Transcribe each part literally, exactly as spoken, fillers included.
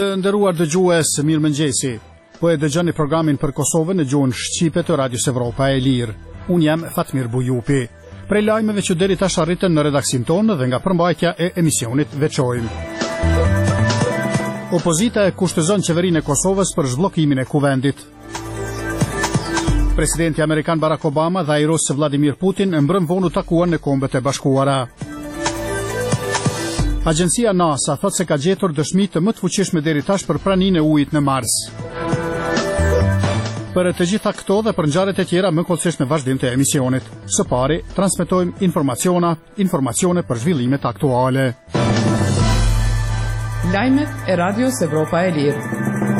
Të nderuar dëgjues, mirëmëngjesi. Po e dëgjoni programin për Kosovën në gjuhën shqipe të Radios Evropa e Lirë. Unë jam Fatmir Bujupi. Prej lajmeve që deri tash arritën në redaksin tonë dhe nga përmbajtja e emisionit veçojmë. Opozita e kushtëzon qeverinë e Kosovës për zhbllokimin e kuvendit. Presidenti Amerikan Barack Obama dhe ai rus Vladimir Putin mbrëm vonë u takuan në Kombet e Bashkuara. Agjencia NASA thot se ka gjetur dëshmi të më të fuqishme deri tash për praninë e ujit në Mars. Për të gjitha këto dhe për ngjarjet e tjera më kollësisht në vazhdim të emisionit. Së pari, transmetojmë informaciona, informacione për zhvillimet aktuale. Lajmet e Radios Evropa e Lirë.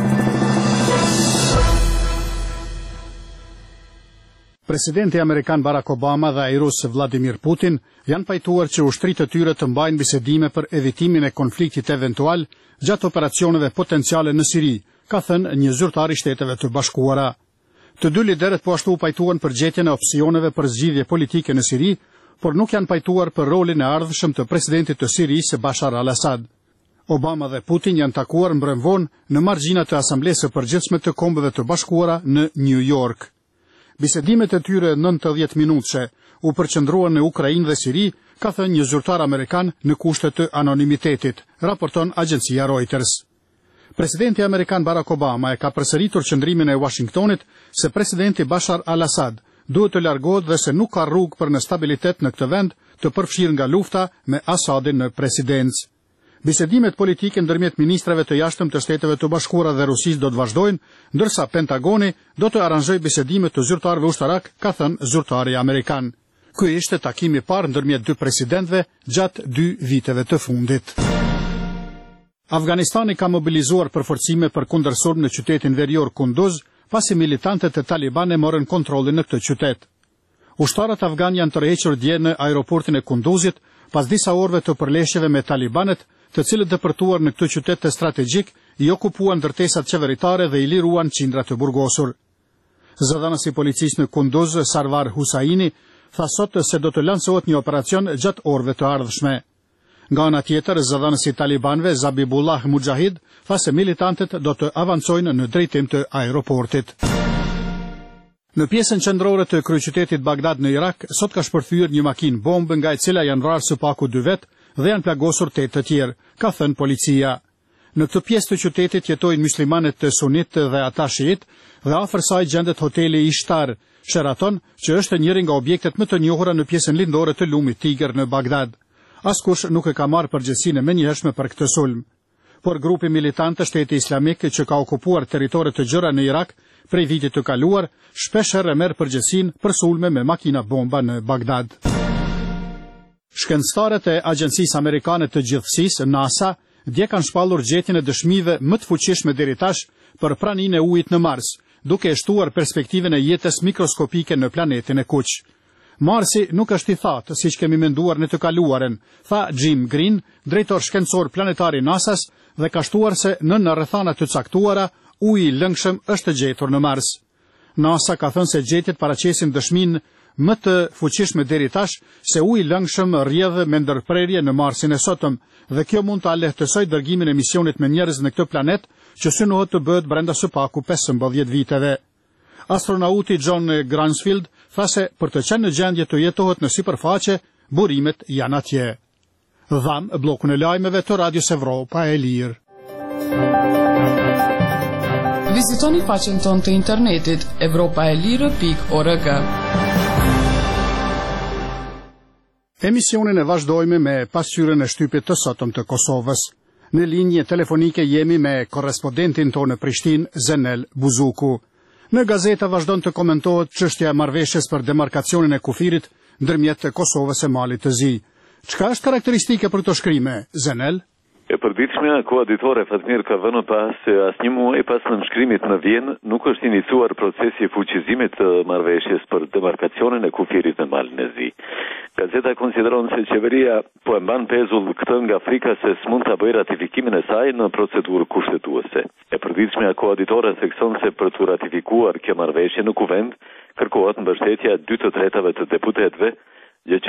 Presidenti Amerikan Barack Obama dhe ai rus Vladimir Putin janë pajtuar që ushtritë e tyre të mbajnë bisedime për evitimin e konfliktit eventual gjatë operacioneve potenciale në Siri, ka thënë një zyrtar i Shteteve të Bashkuara. Të dy liderët po ashtu pajtuan për gjetjen e opsioneve për zgjidhje politike në Siri, por nuk janë pajtuar për rolin e ardhshëm të presidentit të Sirisë Bashar al-Assad. Obama dhe Putin janë takuar mbrëmvon në margjinat e Asamblesë së Përgjithshme të Kombeve të Bashkuara në New York. Bisedimet e tyre nëntëdhjetë minutëshe u përqendruan në Ukrainë dhe Siri, ka thënë një zyrtar amerikan në kushte të anonimitetit, raporton agjencia Reuters. Presidenti amerikan Barack Obama e ka përsëritur qëndrimin e Washingtonit se presidenti Bashar al-Assad duhet të largohet dhe se nuk ka rrugë për në stabilitet në këtë vend të përfshirë nga lufta me Assadin në presidencë. Bisedimet politike ndërmjet ministrave të jashtëm të Shteteve të Bashkuara dhe Rusisë do të vazhdojnë, ndërsa Pentagoni do të aranjojë bisedime të zyrtarëve ushtarak, ka thënë zyrtari amerikan. Ky ishte takimi i parë ndërmjet dy presidentëve gjatë dy viteve të fundit. Afganistani ka mobilizuar përforcime për kundërsulm në qytetin verior Kunduz, pasi militantët e Taliban e morën kontrollin në këtë qytet. Ushtarët afgan janë tërhequr dje në aeroportin e Kunduzit pas disa orëve të përleshjeve me talibanet, të cilët depërtuar në këtë qytet të strategjik i okupuan ndërtesat qeveritare dhe i liruan qindra të burgosur. Zëdhënësi i policisë në Kunduz, Sarvar Husaini, tha sot se do të lansohet një operacion gjatë orëve të ardhshme. Nga ana tjetër, zëdhënësi i talibanëve Zabibullah Mujahid tha se militantët do të avancojnë në drejtim të aeroportit. Në pjesën qendrore të kryeqytetit Bagdad në Irak, sot ka shpërthyer një makinë bombë nga e cila janë vrarë së paku dy vetë dhe janë plagosur tetë të tjerë, ka thënë policia. Në këtë pjesë të qytetit jetojnë muslimanët të sunit dhe ata shiit dhe afër saj gjendet hoteli Ishtar, Sheraton, që është njëri nga objektet më të njohura në pjesën lindore të lumit Tiger në Bagdad. Askush nuk e ka marrë përgjegjësinë e menjëhershme për këtë sulm. Por grupi militant të Shteti Islamik që ka okupuar territore të gjëra në Irak prej vitit të kaluar, shpesh herë merr përgjegjësinë për sulme me makina bomba në Bagdad. Shkencëtarët e Agjencisë Amerikane të Gjithësisë, NASA, dje kanë shpallur gjetjen e dëshmive më të fuqishme deri tash për praninë e ujit në Mars, duke e shtuar perspektivën e jetës mikroskopike në planetin e kuq. Marsi nuk është i thatë, siç kemi menduar në të kaluaren, tha Jim Green, drejtor shkencor planetar i NASA-s, dhe ka shtuar se në në rrethana të caktuara uji i lëngshëm është gjetur në Mars. NASA ka thënë se gjetjet paraqesin dëshminë më të fuqishme deri tash se uji i lëngshëm rrjedh me ndërprerje në Marsin e sotëm dhe kjo mund ta lehtësojë dërgimin e misionit me njerëz në këtë planet që synohet të bëhet brenda së paku pesëmbëdhjetë viteve. Astronauti John Gransfield tha se për të qenë në gjendje të jetohet në sipërfaqe, burimet janë atje. Dham bllokun e lajmeve të Radios Evropa e Lirë. Vizitoni faqen tonë të internetit evropaelire pikë org. Emisionin e vazhdojmë me pasqyrën e shtypit të sotëm të Kosovës. Në linje telefonike jemi me korrespondentin tonë në Prishtinë, Zenel Buzuku. Në gazeta vazhdon të komentohet çështja e marrëveshjes për demarkacionin e kufirit ndërmjet Kosovës e Malit të Zi. Çka është karakteristike për këto shkrime, Zenel? E përditshmja koaditore Fatmir ka vënë pas se asnjë muaj pas nënshkrimit në Vjenë nuk është iniciuar procesi i fuqizimit të marrëveshjes për demarkacionin e kufirit në Malin e Zi. Gazeta konsideron se qeveria po e mban pezull këtë nga frika se s'mund ta bëjë ratifikimin e saj në procedurë kushtetuese. E përditshmja koaditore thekson se për të ratifikuar kjo marrëveshje në kuvend kërkohet mbështetja e dy të tretave të deputetëve, gjë që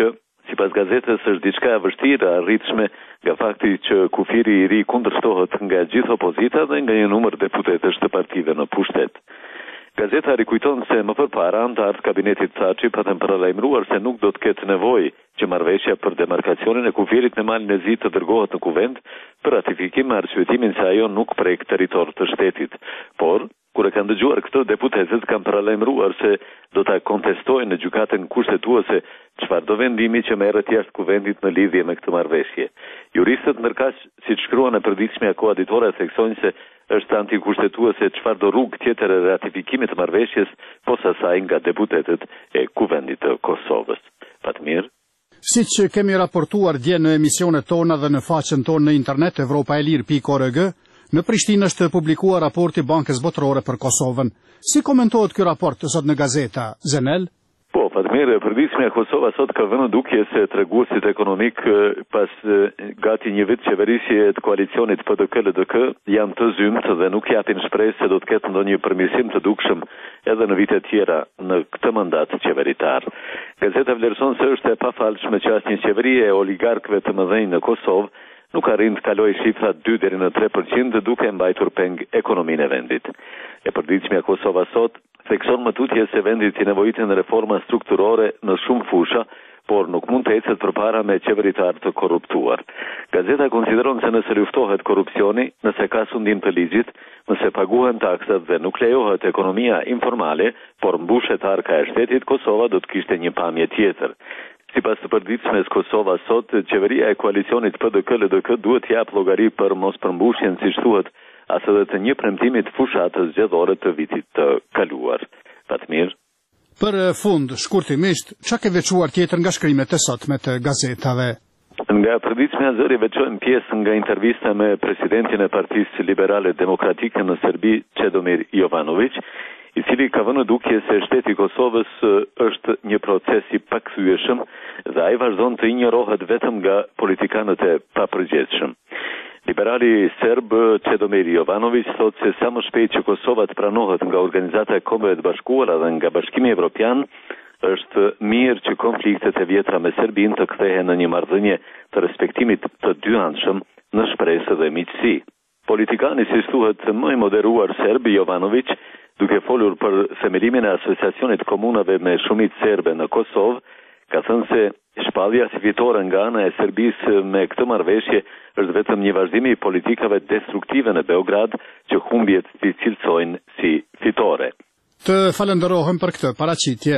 sipas gazetës, është diçka e vështirë, e arritshme nga fakti që kufiri i ri kundërshtohet nga gjithë opozita dhe nga një numër deputetësh të partive në pushtet. Gazeta rikujton se më përpara antarët kabinetit Thaçi patën paralajmëruar se nuk do të ketë nevojë që marrëveshja për demarkacionin e kufirit në malin e zi të dërgohet në kuvent për ratifikim me arsyetimin se ajo nuk prek territor të shtetit. Por, kur e kanë dëgjuar këtë, deputetët kanë paralajmëruar se do ta kontestojnë në gjykatën kushtetuese çfarë do vendimi që merret jashtë kuvendit në lidhje me këtë marrëveshje. Juristët ndërkaq, siç shkruan e përditshmja koaditore, theksojnë se është antikushtetuese çfarë do rrugë tjetër e ratifikimit të marrëveshjes posa saj nga deputetët e kuvendit të Kosovës. Fatmir. Siç kemi raportuar dje në emisionet tona dhe në faqen tonë në internet europa e lirë pikë org, në Prishtinë është publikuar raporti Bankës Botërore për Kosovën. Si komentohet ky raport sot në gazeta, Zenel? Po, Fatmir, përditshmja e Kosovës sot ka vënë dukje se treguesit ekonomik pas gati një vit qeverisje të koalicionit P D K L D K janë të zymt dhe nuk japin shpresë se do të ketë ndonjë përmirësim të dukshëm edhe në vite tjera në këtë mandat qeveritar. Gazeta vlerëson se është e pafalshme që asnjë qeveri e oligarkëve të mëdhenj në Kosovë nuk arrin të kalojë shifrat dy deri në tre përqind duke mbajtur peng ekonominë e vendit. E përditshmja Kosova sot thekson më tutje se vendi i nevojitet në reforma strukturore në shumë fusha, por nuk mund të ecet përpara me qeveritar të korruptuar. Gazeta konsideron se nëse luftohet korrupsioni, nëse ka sundim të ligjit, nëse paguhen taksat dhe nuk lejohet ekonomia informale, por mbushet arka e shtetit, Kosova do të kishte një pamje tjetër. Sipas të përditshmes Kosova sot, qeveria e koalicionit P D K L D K duhet jap llogari për mos përmbushjen, siç thuhet, as edhe të një premtimit fushatës zgjedhore të vitit të kaluar. Fatmir. Për fund, shkurtimisht, çka ke veçuar tjetër nga shkrimet e sotme të gazetave? Nga përditshmja zëri veçojmë pjesë nga intervista me presidentin e Partisë Liberale Demokratike në Serbi, Čedomir Jovanović, i cili ka vënë dukje se shteti i Kosovës është një proces i pakthyeshëm dhe ai vazhdon të injorohet vetëm nga politikanët e papërgjegjshëm. Liberali serb Čedomir Jovanović thotë se sa më shpejt që Kosova të pranohet nga Organizata e Kombeve të Bashkuara dhe nga Bashkimi Evropian, është mirë që konfliktet e vjetra me Serbinë të kthehen në një marrëdhënie të respektimit të dyanshëm në shpresë dhe miqësi. Politikani, si thuhet, më i moderuar serb Jovanović, duke folur për themelimin e asociacionit komunave me shumicë serbe në Kosovë, ka thënë se shpallja si fitore nga ana e Serbisë me këtë marrëveshje është vetëm një vazhdim i politikave destruktive në Beograd që humbjet i cilësojnë si fitore. Të falenderohem për këtë paraqitje.